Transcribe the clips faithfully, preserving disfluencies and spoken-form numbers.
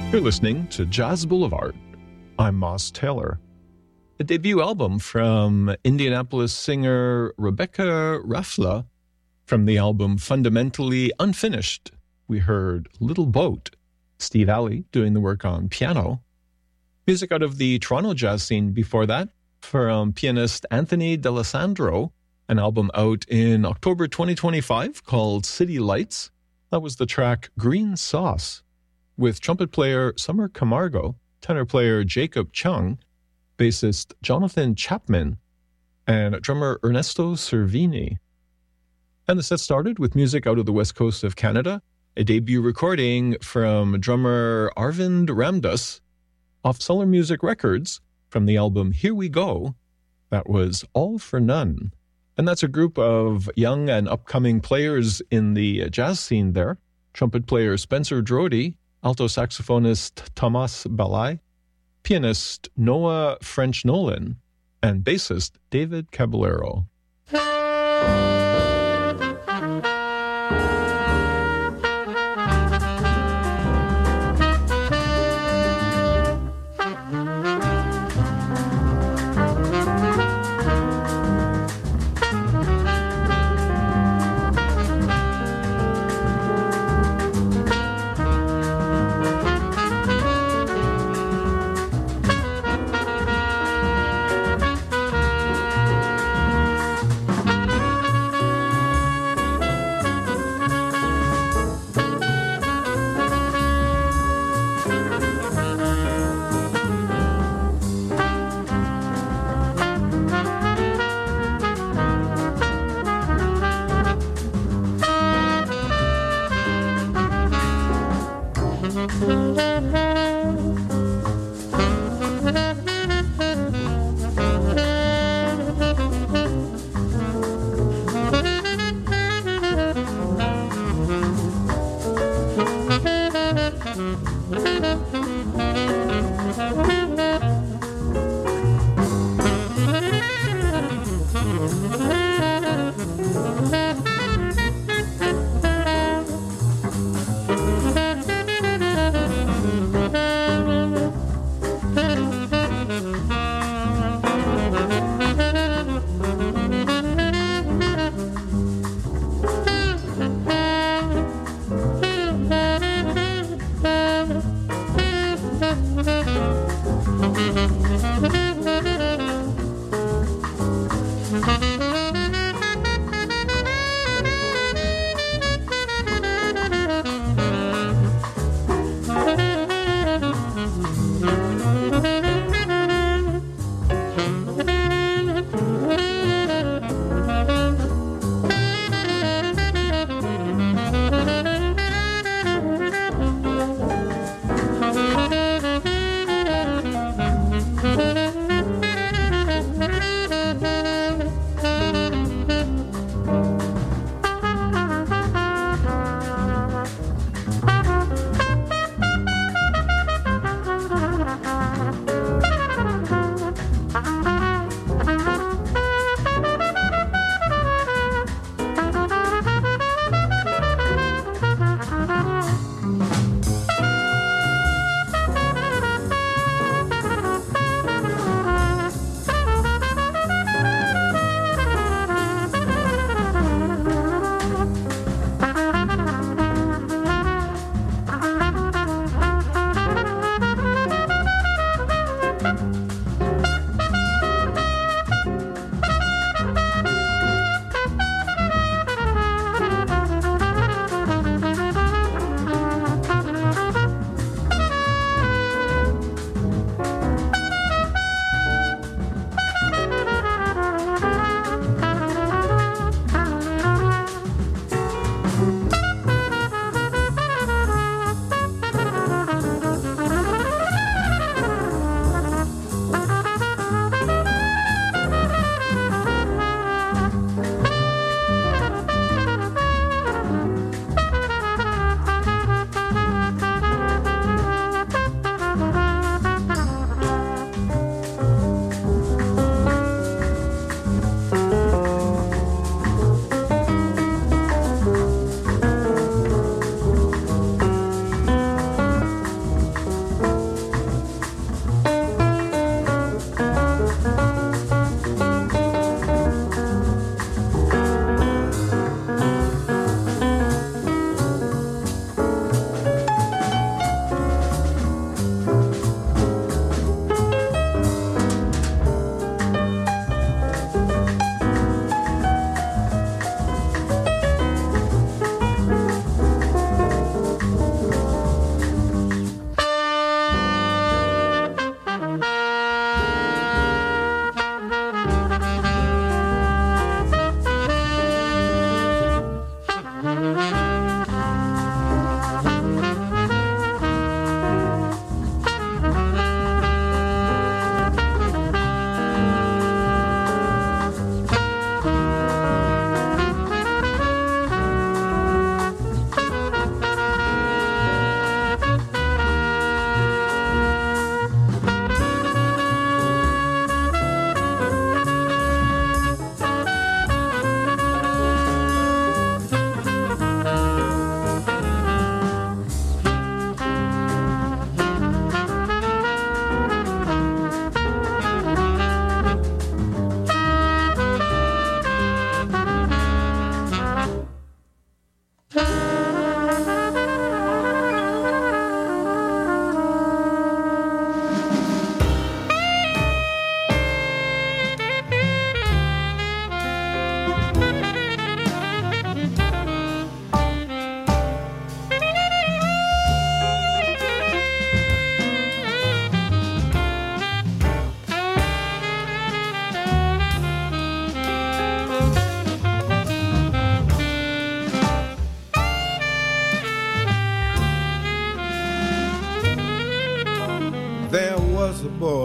You're listening to Jazz Boulevard. I'm Moss Taylor. A debut album from Indianapolis singer Rebecca Rafla. From the album Fundamentally Unfinished, we heard Little Boat, Steve Alley doing the work on piano. Music out of the Toronto jazz scene before that, from pianist Anthony D'Alessandro, an album out in October twenty twenty-five called City Lights. That was the track Green Sauce, with trumpet player Summer Camargo, tenor player Jacob Chung, bassist Jonathan Chapman, and drummer Ernesto Cervini. And the set started with music out of the west coast of Canada, a debut recording from drummer Arvind Ramdas off Solar Music Records from the album Here We Go. That was All for None. And that's a group of young and upcoming players in the jazz scene there. Trumpet player Spencer Drody, alto saxophonist Thomas Balai, pianist Noah French Nolan, and bassist David Caballero.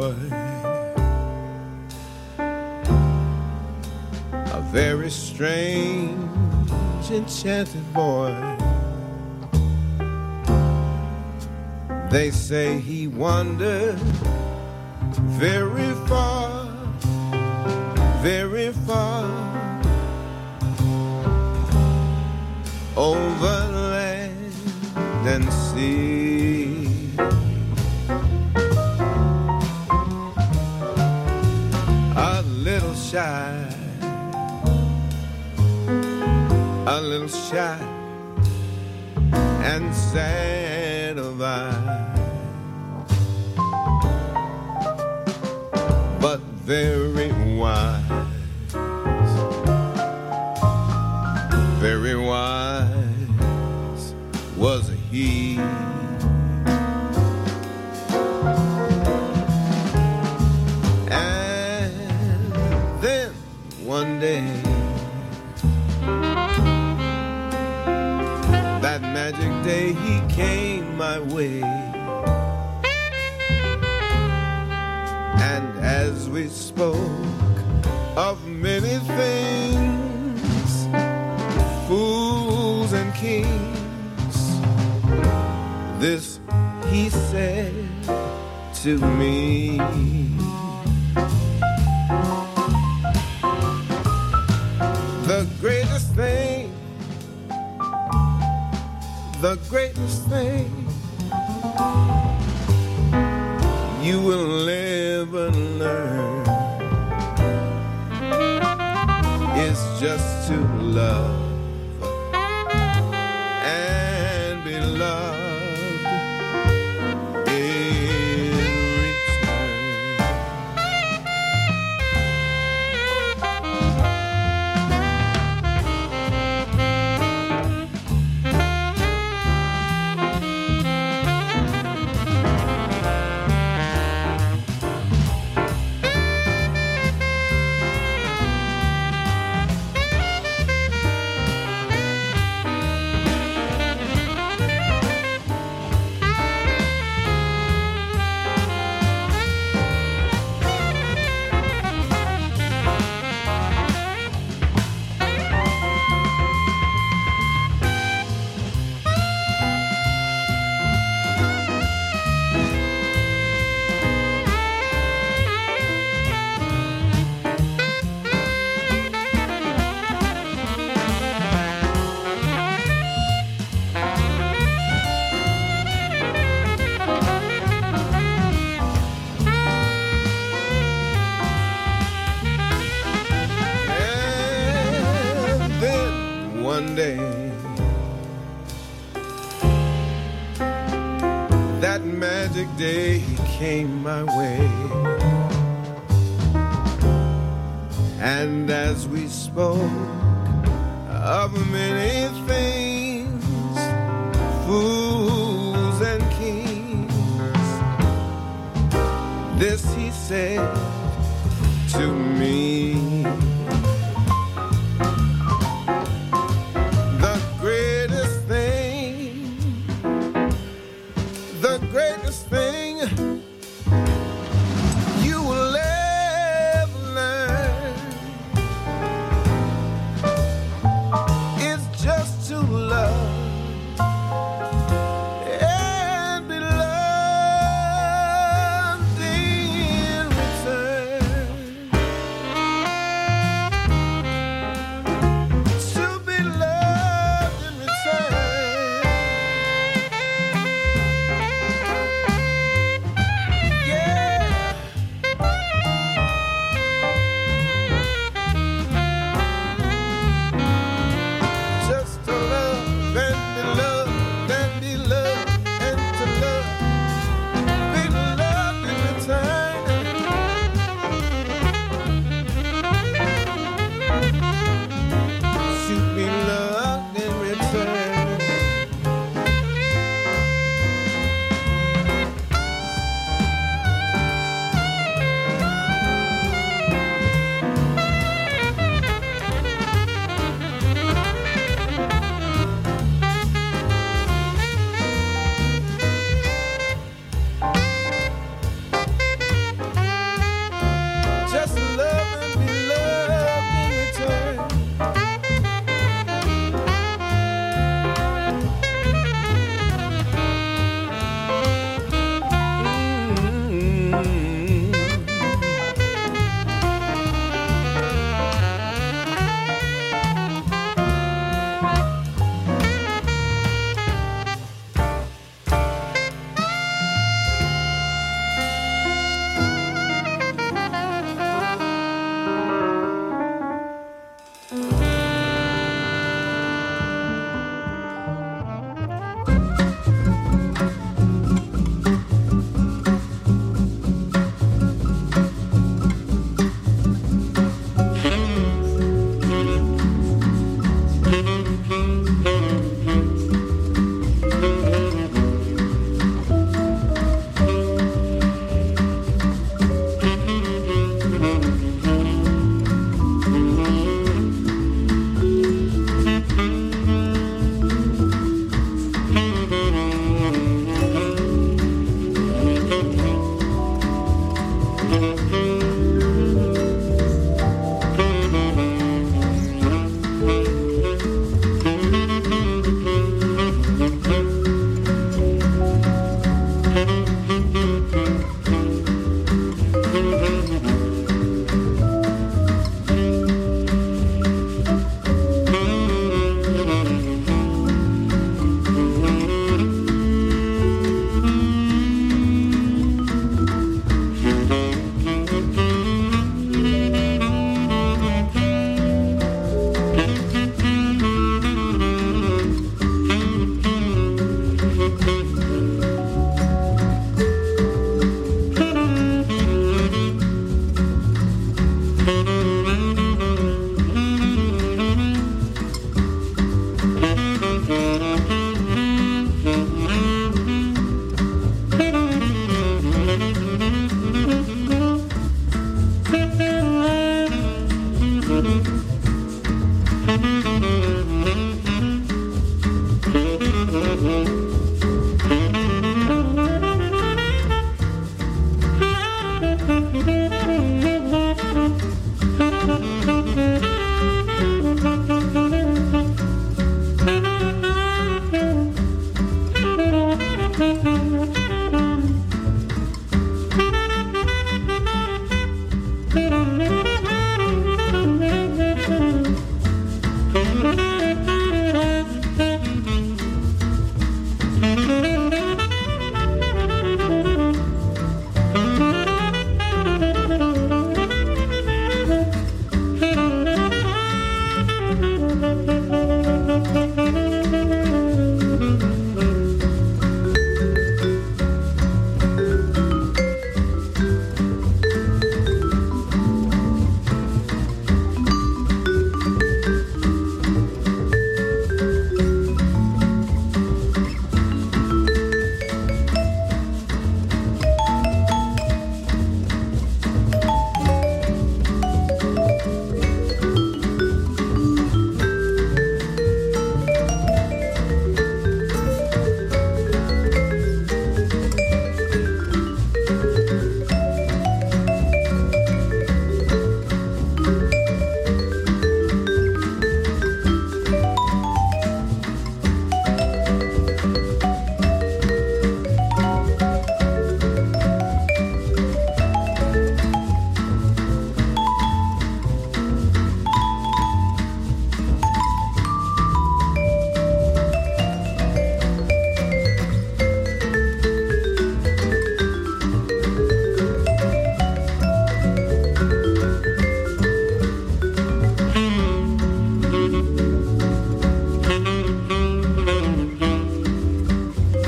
boy, a very strange, enchanted boy. They say he wandered very far, very far, over land and sea. A little shy, a little shy and sad of eye, but very wise, very wise was he. And then one day, that magic day, he came my way. And as we spoke of many things, fools and kings, this he said to me: the greatest thing, the greatest thing you will ever learn is just to love and be loved in return. One day, that magic day, he came my way. And as we spoke of many things, fools and kings, this he said to me: just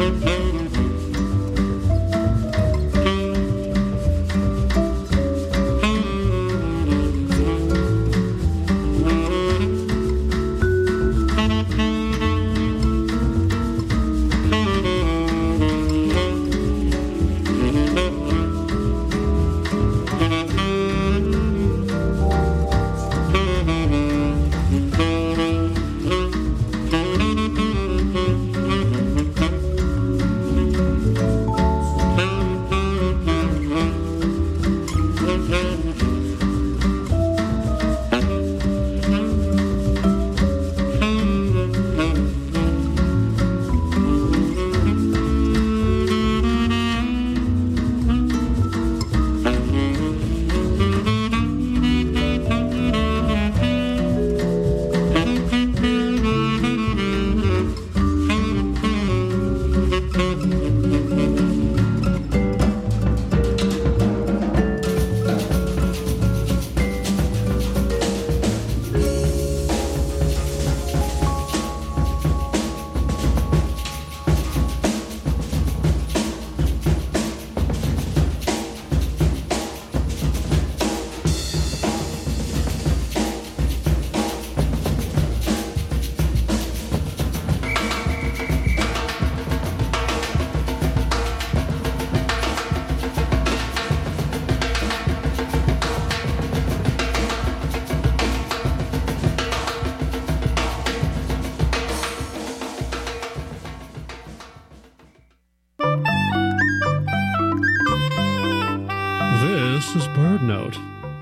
This is BirdNote.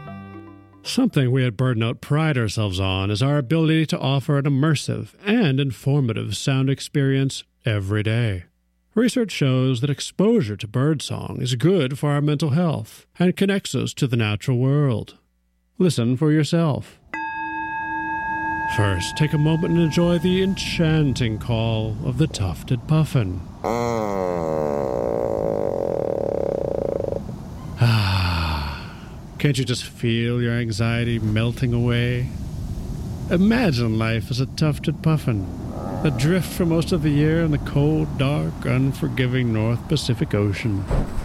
Something we at BirdNote pride ourselves on is our ability to offer an immersive and informative sound experience every day. Research shows that exposure to birdsong is good for our mental health and connects us to the natural world. Listen for yourself. First, take a moment and enjoy the enchanting call of the tufted puffin. Ah, can't you just feel your anxiety melting away? Imagine life as a tufted puffin, adrift for most of the year in the cold, dark, unforgiving North Pacific Ocean.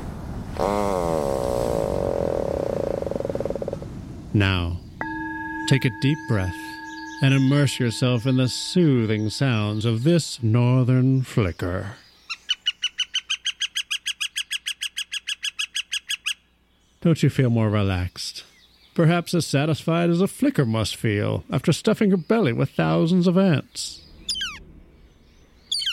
Now, take a deep breath and immerse yourself in the soothing sounds of this northern flicker. Don't you feel more relaxed? Perhaps as satisfied as a flicker must feel after stuffing her belly with thousands of ants.